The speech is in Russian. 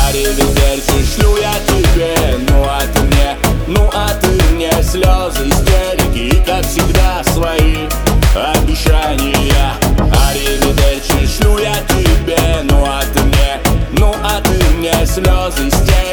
Аривидерчи шлю я тебе, ну а ты мне слезы, истерики и, как всегда, свои обещания. Аривидерчи шлю я тебе, ну а ты мне слезы, истерики.